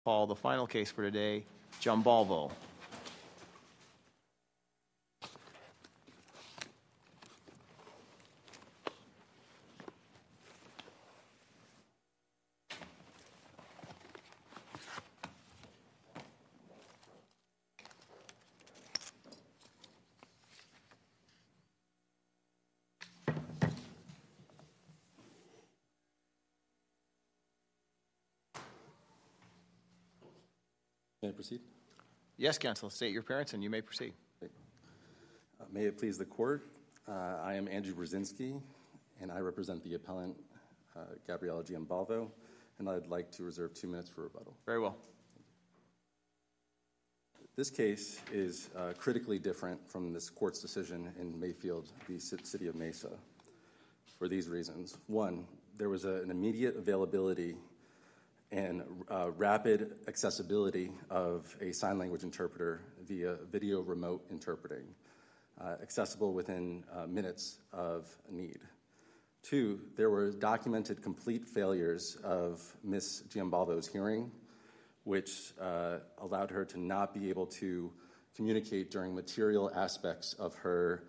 Call the final case for today, Giambalvo. May I proceed? Yes, counsel. State your appearance and you may proceed. May it please the court, I am Andrew Brzezinski, and I represent the appellant, Gabriella Giambalvo, and I'd like to reserve 2 minutes for rebuttal. Very well. This case is critically different from this court's decision in Mayfield v. City of Mesa for these reasons. One, there was an immediate availability and rapid accessibility of a sign language interpreter via video remote interpreting, accessible within minutes of need. Two, there were documented complete failures of Ms. Giambalvo's hearing, which allowed her to not be able to communicate during material aspects of her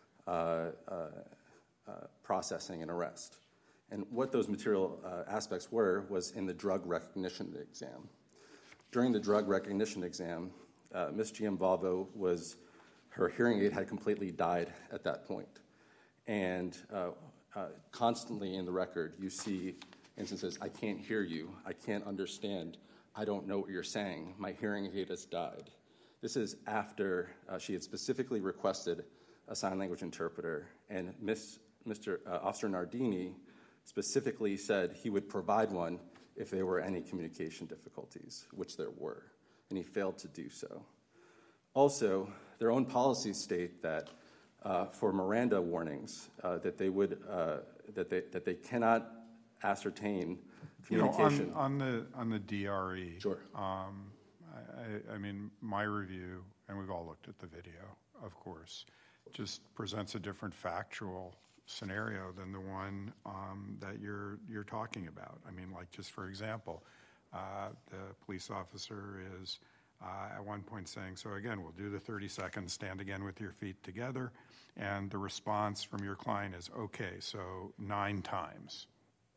processing and arrest. And what those material aspects were was in the drug recognition exam. During the drug recognition exam, Ms. Giambalvo her hearing aid had completely died at that point. And constantly in the record, you see instances, I can't hear you, I can't understand, I don't know what you're saying, my hearing aid has died. This is after she had specifically requested a sign language interpreter, and Officer Nardini specifically said he would provide one if there were any communication difficulties, which there were, and he failed to do so. Also, their own policies state that for Miranda warnings, that they cannot ascertain communication. On the DRE. Sure. I mean, my review, and we've all looked at the video, of course, just presents a different factual scenario than the one that you're talking about. I mean, like, just for example, the police officer is at one point saying, so again, we'll do the 30 seconds, stand again with your feet together, and the response from your client is, okay, so 9 times.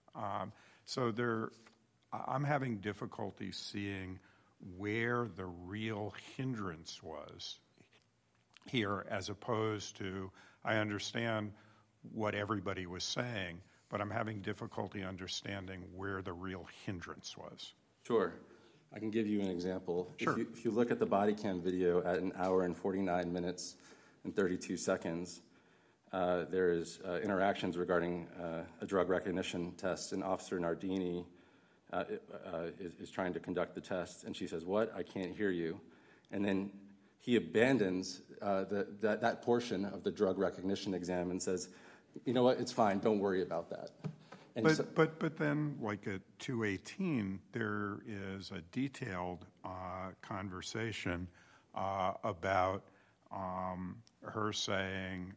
I'm having difficulty seeing where the real hindrance was here, as opposed to, I understand what everybody was saying, but I'm having difficulty understanding where the real hindrance was. Sure. I can give you an example. Sure. If you look at the body cam video at 1 hour and 49 minutes and 32 seconds, there is interactions regarding a drug recognition test, and Officer Nardini is trying to conduct the test, and she says, what? I can't hear you. And then he abandons that portion of the drug recognition exam and says, you know what, it's fine, don't worry about that. And but then, like at 2:18, there is a detailed conversation about her saying,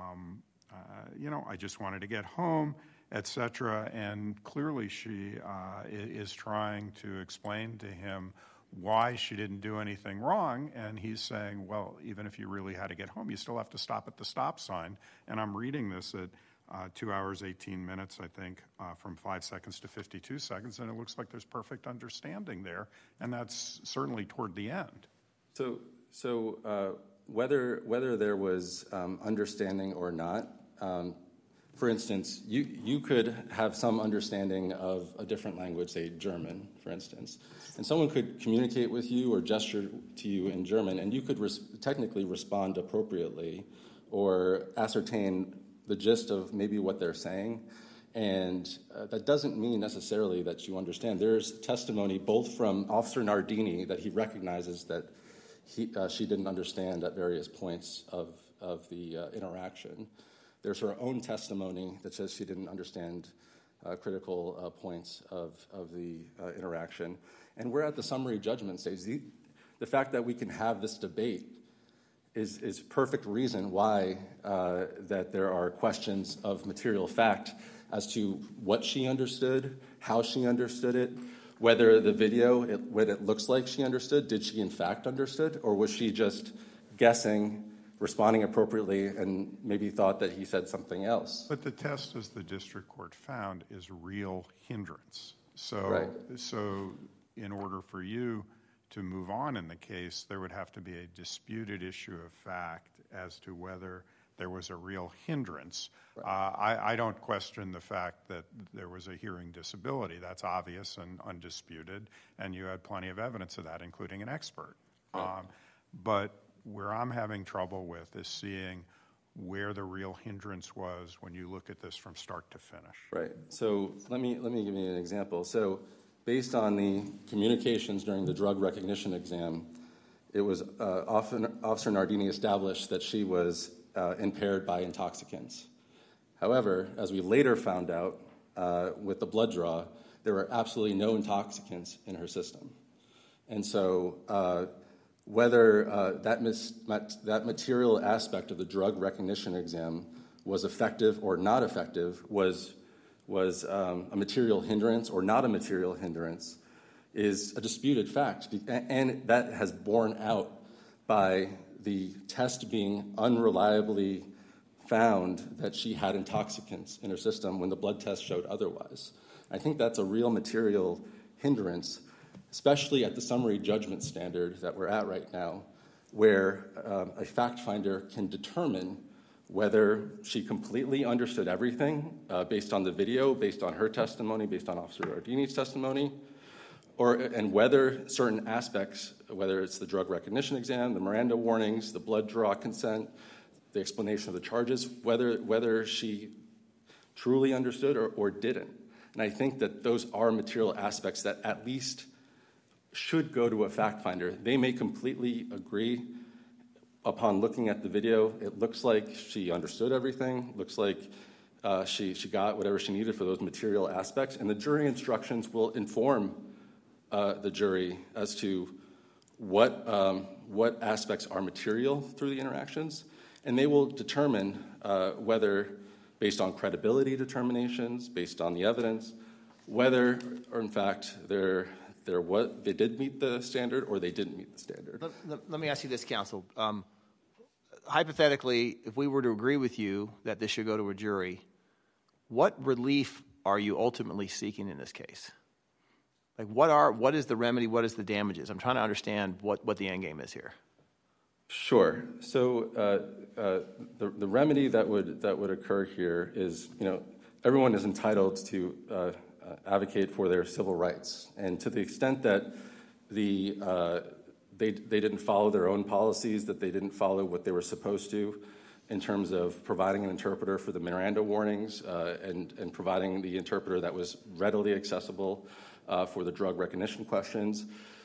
I just wanted to get home, etc. And clearly she is trying to explain to him why she didn't do anything wrong, and he's saying, well, even if you really had to get home, you still have to stop at the stop sign. And I'm reading this at 2 hours, 18 minutes, I think, from 5 seconds to 52 seconds, and it looks like there's perfect understanding there, and that's certainly toward the end. So whether there was understanding or not, for instance, you could have some understanding of a different language, say German, for instance, and someone could communicate with you or gesture to you in German, and you could technically respond appropriately or ascertain the gist of maybe what they're saying, and that doesn't mean necessarily that you understand. There's testimony both from Officer Nardini that he recognizes that she didn't understand at various points of the interaction. There's her own testimony that says she didn't understand critical points of the interaction. And we're at the summary judgment stage. The fact that we can have this debate is perfect reason why that there are questions of material fact as to what she understood, how she understood it, whether the video, what it looks like she understood, did she in fact understood, or was she just guessing, responding appropriately, and maybe thought that he said something else? But the test, as the district court found, is real hindrance. So, Right. so in order for you to move on in the case, there would have to be a disputed issue of fact as to whether there was a real hindrance. Right. I don't question the fact that there was a hearing disability. That's obvious and undisputed, and you had plenty of evidence of that, including an expert. Right. But where I'm having trouble with is seeing where the real hindrance was when you look at this from start to finish. Right. So let me give you an example. So based on the communications during the drug recognition exam, it was Officer Nardini established that she was impaired by intoxicants. However, as we later found out with the blood draw, there were absolutely no intoxicants in her system. And so whether that material aspect of the drug recognition exam was effective or not effective was a material hindrance or not a material hindrance is a disputed fact, and that has borne out by the test being unreliably found that she had intoxicants in her system when the blood test showed otherwise. I think that's a real material hindrance, especially at the summary judgment standard that we're at right now, where a fact finder can determine whether she completely understood everything based on the video, based on her testimony, based on Officer Nardini's testimony, and whether certain aspects, whether it's the drug recognition exam, the Miranda warnings, the blood draw consent, the explanation of the charges, whether she truly understood or didn't. And I think that those are material aspects that at least should go to a fact finder. They may completely agree upon looking at the video. It looks like she understood everything, looks like she got whatever she needed for those material aspects, and the jury instructions will inform the jury as to what aspects are material through the interactions, and they will determine whether, based on credibility determinations, based on the evidence, whether, or in fact, they did meet the standard or they didn't meet the standard. Let me ask you this, counsel. Hypothetically, if we were to agree with you that this should go to a jury, what relief are you ultimately seeking in this case? Like, what is the remedy? What is the damages? I'm trying to understand what the end game is here. Sure. So the remedy that would occur here is, everyone is entitled to advocate for their civil rights, and to the extent that they didn't follow their own policies, that they didn't follow what they were supposed to in terms of providing an interpreter for the Miranda warnings and providing the interpreter that was readily accessible for the drug recognition questions.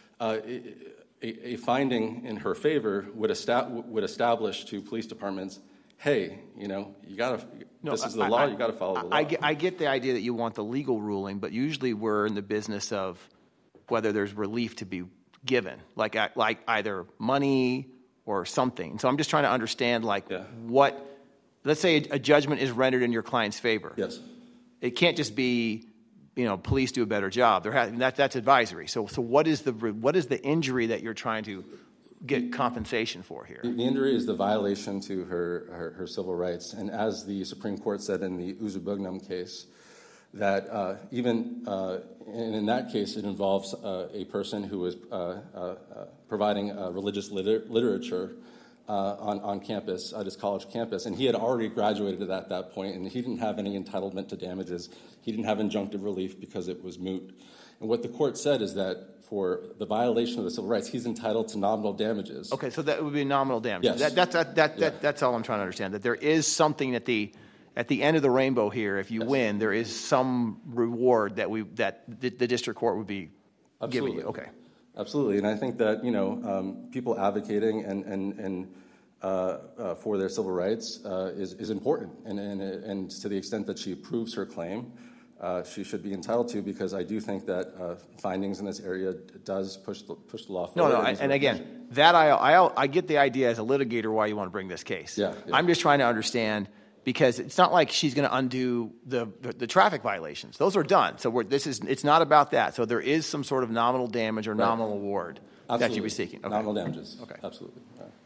A finding in her favor would establish to police departments, hey, this is the law, you got to follow the law. I get the idea that you want the legal ruling, but usually we're in the business of whether there's relief to be given, like either money or something. So I'm just trying to understand, what, let's say a judgment is rendered in your client's favor. Yes. It can't just be, police do a better job. That's advisory. So what is the injury that you're trying to get compensation for here? The injury is the violation to her civil rights, and as the Supreme Court said in the Uzubugnum case, that even in that case it involves a person who was providing religious literature on campus, at his college campus, and he had already graduated at that point, and he didn't have any entitlement to damages. He didn't have injunctive relief because it was moot. And what the court said is that for the violation of the civil rights, he's entitled to nominal damages. Okay, so that would be nominal damages. Yes. That's all I'm trying to understand, that there is something at the end of the rainbow here. If you win, there is some reward that the district court would be giving you. Okay. Absolutely, and I think that people advocating and for their civil rights is important, and to the extent that she proves her claim, she should be entitled to, because I do think that findings in this area does push the law forward. No, and again, that I get the idea as a litigator why you want to bring this case. Yeah. I'm just trying to understand, because it's not like she's going to undo the traffic violations. Those are done. So it's not about that. So there is some sort of nominal damage or nominal award that you'd be seeking. Okay. Nominal damages. Okay. Absolutely. All right.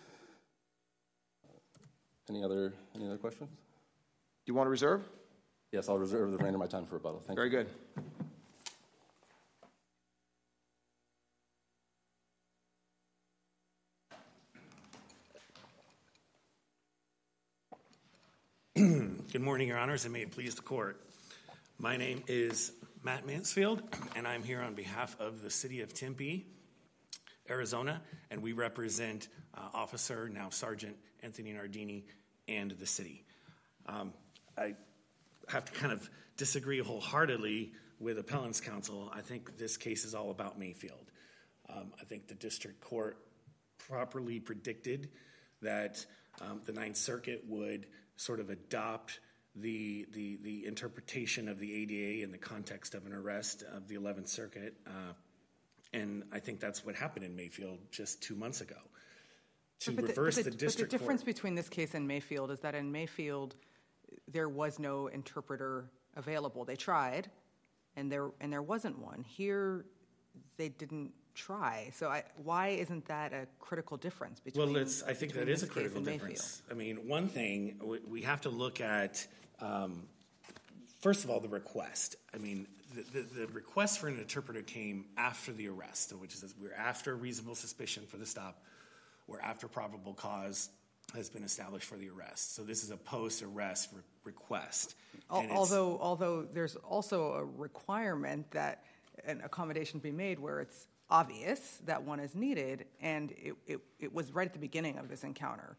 Any other questions? Do you want to reserve? Yes, I'll reserve the remainder of my time for rebuttal. Thank you. Very good. Good morning, Your Honors, and may it please the Court. My name is Matt Mansfield, and I'm here on behalf of the City of Tempe, Arizona, and we represent Officer, now Sergeant, Anthony Nardini and the city. I have to kind of disagree wholeheartedly with Appellant's counsel. I think this case is all about Mayfield. I think the district court properly predicted that the Ninth Circuit would sort of adopt the interpretation of the ADA in the context of an arrest of the 11th Circuit, and I think that's what happened in Mayfield just 2 months ago. But the difference between this case and Mayfield is that in Mayfield there was no interpreter available. They tried, and there wasn't one. Here, they didn't try. So why isn't that a critical difference between? Well, I think that is a critical difference. I mean, one thing we have to look at. First of all, the request. I mean, the request for an interpreter came after the arrest, which is we're after reasonable suspicion for the stop, or after probable cause has been established for the arrest. So this is a post-arrest request. Although there's also a requirement that an accommodation be made where it's obvious that one is needed, and it was right at the beginning of this encounter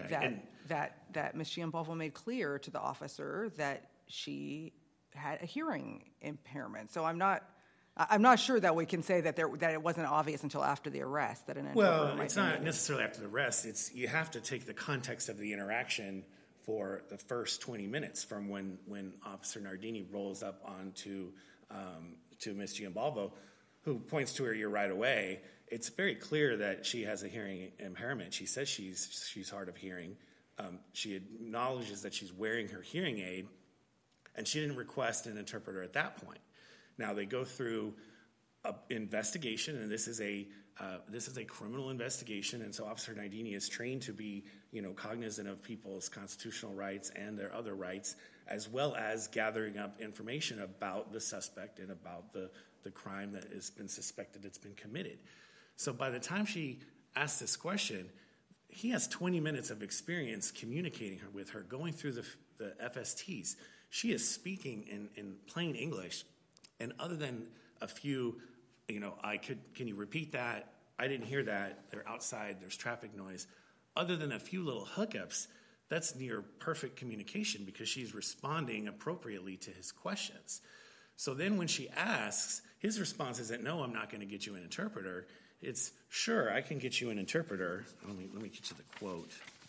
that Ms. Giambalvo made clear to the officer that she had a hearing impairment. So I'm not sure that we can say that it wasn't obvious until after the arrest that an interpreter might it's not necessarily after the arrest. You have to take the context of the interaction for the first 20 minutes from when Officer Nardini rolls up onto to Ms. Giambalvo, who points to her ear right away. It's very clear that she has a hearing impairment. She says she's hard of hearing. She acknowledges that she's wearing her hearing aid, and she didn't request an interpreter at that point. Now they go through an investigation, and this is a criminal investigation, and so Officer Nardini is trained to be, cognizant of people's constitutional rights and their other rights, as well as gathering up information about the suspect and about the crime that has been suspected it's been committed. So by the time she asks this question, he has 20 minutes of experience communicating with her, going through the FSTs. She is speaking in plain English, and other than a few, can you repeat that? I didn't hear that. They're outside. There's traffic noise. Other than a few little hookups, that's near perfect communication because she's responding appropriately to his questions. So then when she asks, his response isn't, no, I'm not going to get you an interpreter. It's, sure, I can get you an interpreter. Let me get you the quote.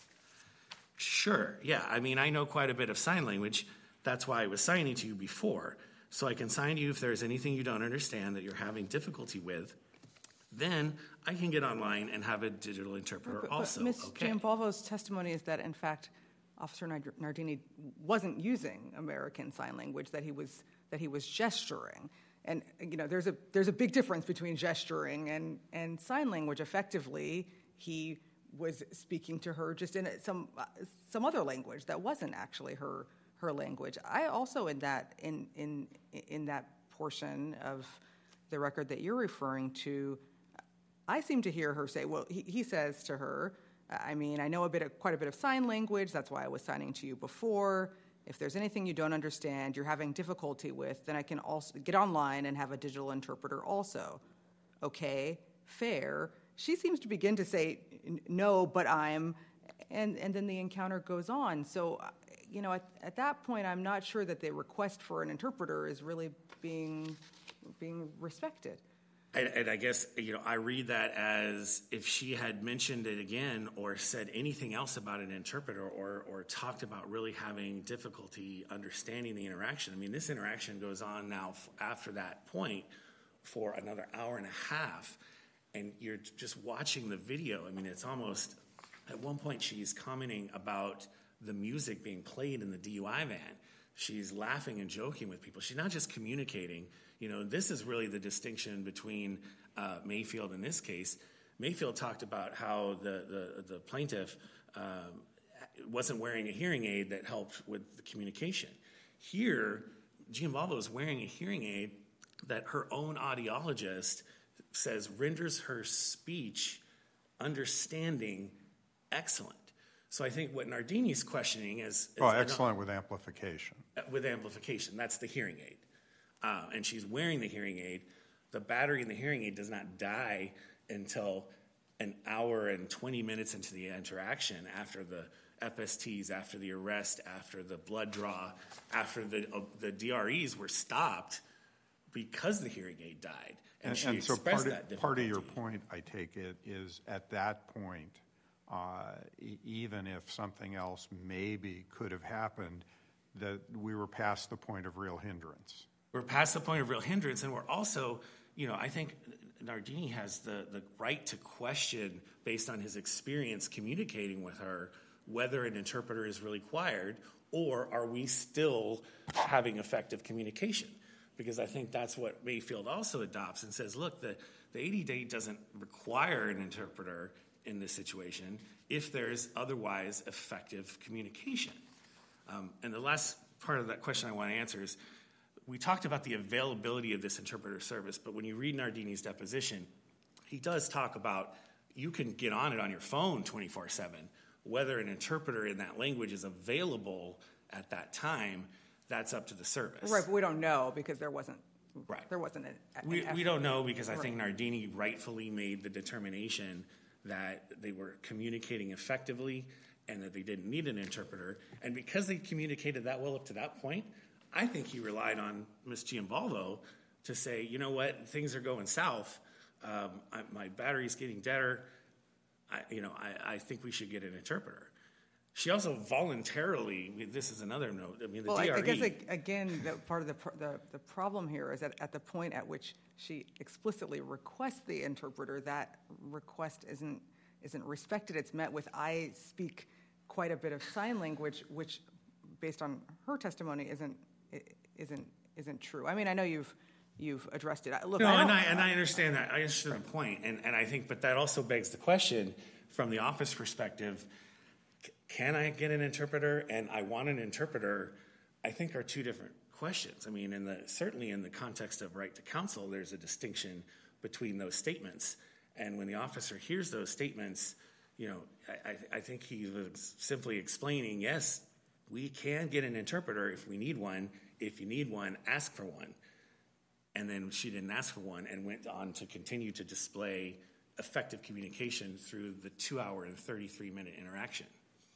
Sure, yeah, I know quite a bit of sign language. That's why I was signing to you before. So I can sign to you if there's anything you don't understand that you're having difficulty with. Then I can get online and have a digital interpreter also. But Ms. Giambalvo's testimony is that, in fact, Officer Nardini wasn't using American Sign Language, that he was gesturing. And there's a big difference between gesturing and sign language. Effectively, he was speaking to her just in some other language that wasn't actually her language. I also in that portion of the record that you're referring to, I seem to hear her say, well, he says to her, I know quite a bit of sign language. That's why I was signing to you before. If there's anything you don't understand, you're having difficulty with, then I can also get online and have a digital interpreter also. Okay, fair. She seems to begin to say, no, but and then the encounter goes on. So, at that point, I'm not sure that the request for an interpreter is really being respected. And I guess, I read that as if she had mentioned it again or said anything else about an interpreter or talked about really having difficulty understanding the interaction. This interaction goes on now after that point for another hour and a half, and you're just watching the video. It's almost, at one point she's commenting about the music being played in the DUI van. She's laughing and joking with people. She's not just communicating. This is really the distinction between Mayfield in this case. Mayfield talked about how the plaintiff wasn't wearing a hearing aid that helped with the communication. Here, Giambalvo is wearing a hearing aid that her own audiologist says renders her speech understanding excellent. So I think what Nardini's questioning is excellent with amplification. With amplification, that's the hearing aid. And she's wearing the hearing aid. The battery in the hearing aid does not die until an hour and 20 minutes into the interaction, after the FSTs, after the arrest, after the blood draw, after the DREs were stopped because the hearing aid died. And she expressed so that difficulty. Part of your point, I take it, is at that point, even if something else maybe could have happened, that we were past the point of real hindrance. We're past the point of real hindrance, and we're also, I think Nardini has the right to question, based on his experience communicating with her, whether an interpreter is really required, or are we still having effective communication? Because I think that's what Mayfield also adopts and says, look, the 80-day doesn't require an interpreter in this situation if there's otherwise effective communication. And the last part of that question I want to answer is, we talked about the availability of this interpreter service, but when you read Nardini's deposition, he does talk about you can get on it on your phone 24/7. Whether an interpreter in that language is available at that time, that's up to the service. Right, but we don't know because there wasn't. Right. There wasn't an we don't know because I think Nardini rightfully made the determination that they were communicating effectively and that they didn't need an interpreter. And because they communicated that well up to that point, I think he relied on Ms. Giambalvo to say, you know what, things are going south. My battery's getting deader. I think we should get an interpreter. She also voluntarily, this is another note, the DRE. I guess, again, part of the problem here is that at the point at which she explicitly requests the interpreter, that request isn't respected. It's met with, I speak quite a bit of sign language, which, based on her testimony, isn't true. I mean, I know you've addressed it. Look, no, and I understand that. I understand the point, and I think, but that also begs the question from the office perspective: can I get an interpreter? And I want an interpreter. I think are two different questions. I mean, certainly in the context of right to counsel, there's a distinction between those statements. And when the officer hears those statements, I think he was simply explaining, yes, we can get an interpreter if we need one. If you need one, ask for one. And then she didn't ask for one and went on to continue to display effective communication through the 2-hour and 33-minute interaction.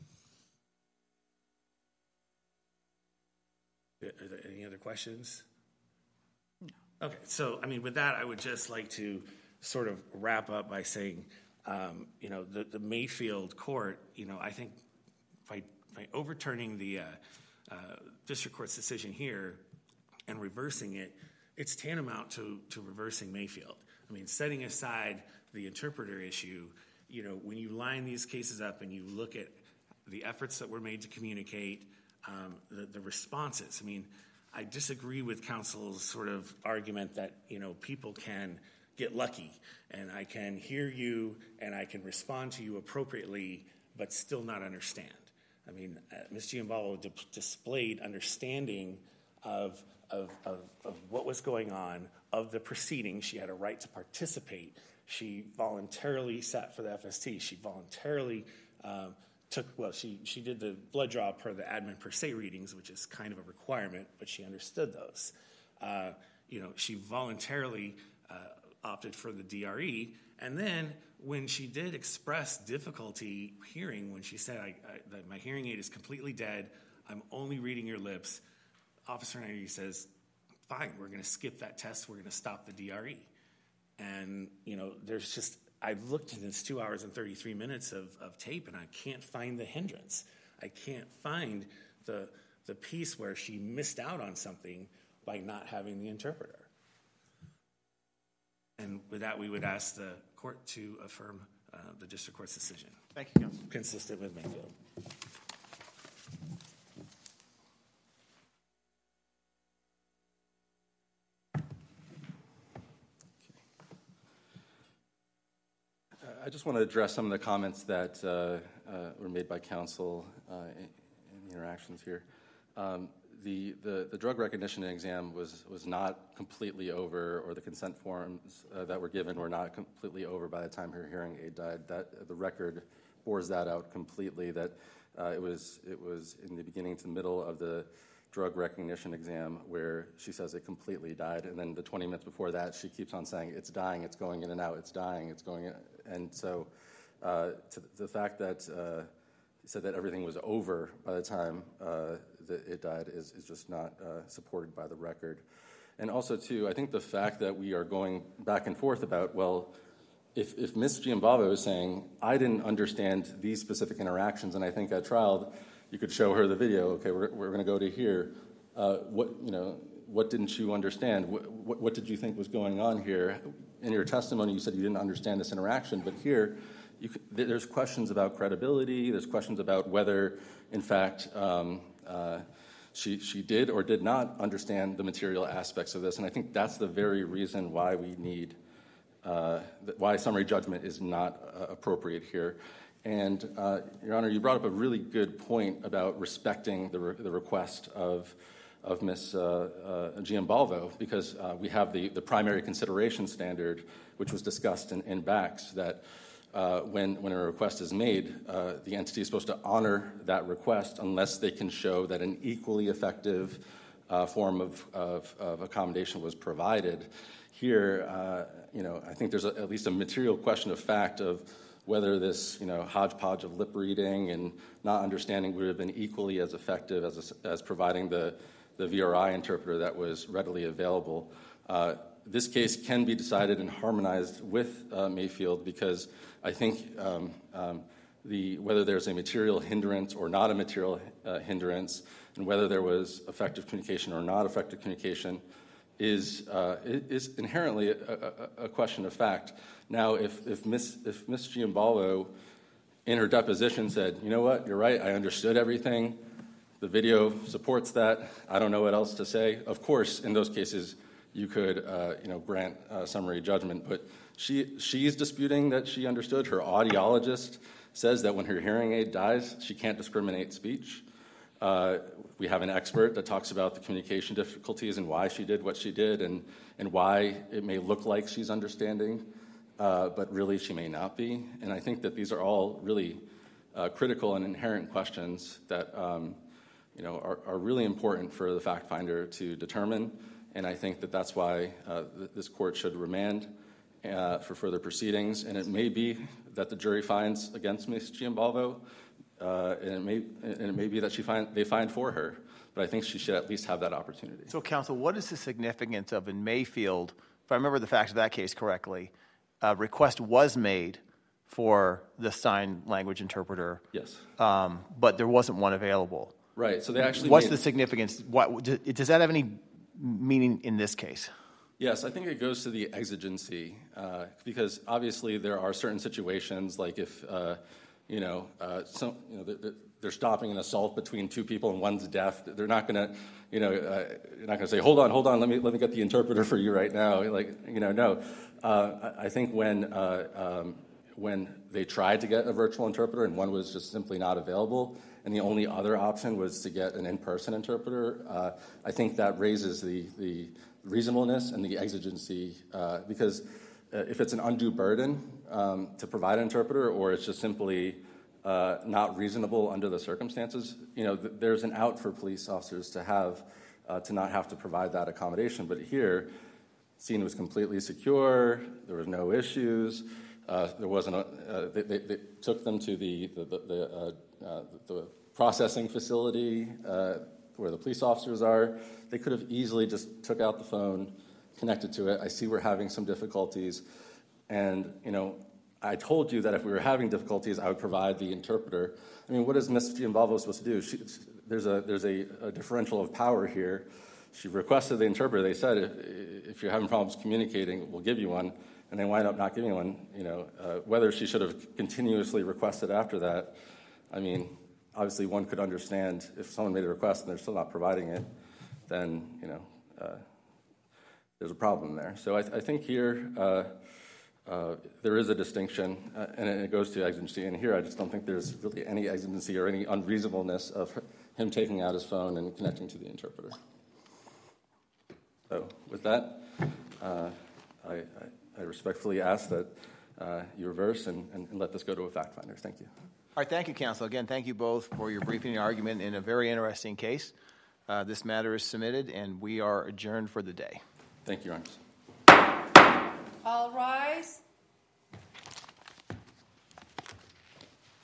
Are there any other questions? No. Okay, so, with that, I would just like to sort of wrap up by saying, the Mayfield court, I think by overturning the district court's decision here and reversing it, it's tantamount to reversing Mayfield. Setting aside the interpreter issue, when you line these cases up and you look at the efforts that were made to communicate, the responses. I disagree with counsel's sort of argument that, people can get lucky and I can hear you and I can respond to you appropriately but still not understand. Ms. Giambalvo displayed understanding of what was going on, of the proceedings. She had a right to participate. She voluntarily sat for the FST. She voluntarily she did the blood draw per the admin per se readings, which is kind of a requirement, but she understood those. She voluntarily opted for the DRE. And then when she did express difficulty hearing, when she said, that my hearing aid is completely dead, I'm only reading your lips, Officer Nardini says, fine, we're going to skip that test, we're going to stop the DRE. And, there's just, I've looked at this 2 hours and 33 minutes of tape, and I can't find the hindrance. I can't find the piece where she missed out on something by not having the interpreter. And with that, we would ask the court to affirm the district court's decision. Thank you, counsel. Consistent with Mayfield. I just want to address some of the comments that were made by counsel in the interactions here. The drug recognition exam was not completely over, or the consent forms that were given were not completely over by the time her hearing aid died. That the record bores that out completely. That it was in the beginning to the middle of the drug recognition exam where she says it completely died, and then the 20 minutes before that she keeps on saying it's dying, it's going in and out, it's dying, it's going in. And so to the fact that he said that everything was over by the time that it died is just not supported by the record. And also, too, I think the fact that we are going back and forth about, well, if Ms. Giambalvo is saying, I didn't understand these specific interactions, and I think at trial you could show her the video, okay, we're going to go to here. What didn't you understand? What did you think was going on here? In your testimony, you said you didn't understand this interaction, but here there's questions about credibility. There's questions about whether, in fact, she did or did not understand the material aspects of this, and I think that's the very reason why we need, why summary judgment is not appropriate here. And, Your Honor, you brought up a really good point about respecting the request of Ms. Giambalvo, because we have the primary consideration standard, which was discussed in Bax, that when a request is made, the entity is supposed to honor that request unless they can show that an equally effective form of accommodation was provided. Here, I think there's at least a material question of fact of whether this, hodgepodge of lip reading and not understanding would have been equally as effective as providing the VRI interpreter that was readily available. This case can be decided and harmonized with Mayfield because I think whether there's a material hindrance or not a material hindrance, and whether there was effective communication or not effective communication, is inherently a question of fact. Now, if Ms. Giambalvo in her deposition said, you know what, you're right, I understood everything, the video supports that, I don't know what else to say, of course, in those cases, you could grant summary judgment. But she's disputing that she understood. Her audiologist says that when her hearing aid dies, she can't discriminate speech. We have an expert that talks about the communication difficulties and why she did what she did and why it may look like she's understanding, but really she may not be. And I think that these are all really critical and inherent questions that are really important for the fact finder to determine. And I think that that's why this court should remand for further proceedings. And it may be that the jury finds against Ms. Giambalvo, and it may be that they find for her. But I think she should at least have that opportunity. So, counsel, what is the significance of in Mayfield, if I remember the facts of that case correctly, a request was made for the sign language interpreter. Yes. But there wasn't one available. Right. So they actually. What's the significance? Does that have any meaning in this case? Yes, I think it goes to the exigency, because obviously there are certain situations, like if they're stopping an assault between two people and one's deaf, they're not going to, you're not going to say, hold on, let me get the interpreter for you right now. No. I think when they tried to get a virtual interpreter and one was just simply not available, and the only other option was to get an in-person interpreter, I think that raises the reasonableness and the exigency, because if it's an undue burden to provide an interpreter, or it's just simply not reasonable under the circumstances, there's an out for police officers to not have to provide that accommodation. But here, the scene was completely secure. There was no issues. There wasn't. They took them to the processing facility where the police officers are. They could have easily just took out the phone, connected to it. I see we're having some difficulties, and I told you that if we were having difficulties, I would provide the interpreter. I mean, what is Ms. Giambalvo supposed to do? There's a differential of power here. She requested the interpreter. They said, if you're having problems communicating, we'll give you one, and they wind up not giving one. Whether she should have continuously requested after that, I mean, obviously one could understand if someone made a request and they're still not providing it, then there's a problem there. So I think here there is a distinction, and it goes to exigency. And here, I just don't think there's really any exigency or any unreasonableness of him taking out his phone and connecting to the interpreter. So, with that, I respectfully ask that you reverse and let this go to a fact finder. Thank you. All right, thank you, counsel. Again, thank you both for your briefing and argument in a very interesting case. This matter is submitted, and we are adjourned for the day. Thank you, Your Honor. All rise.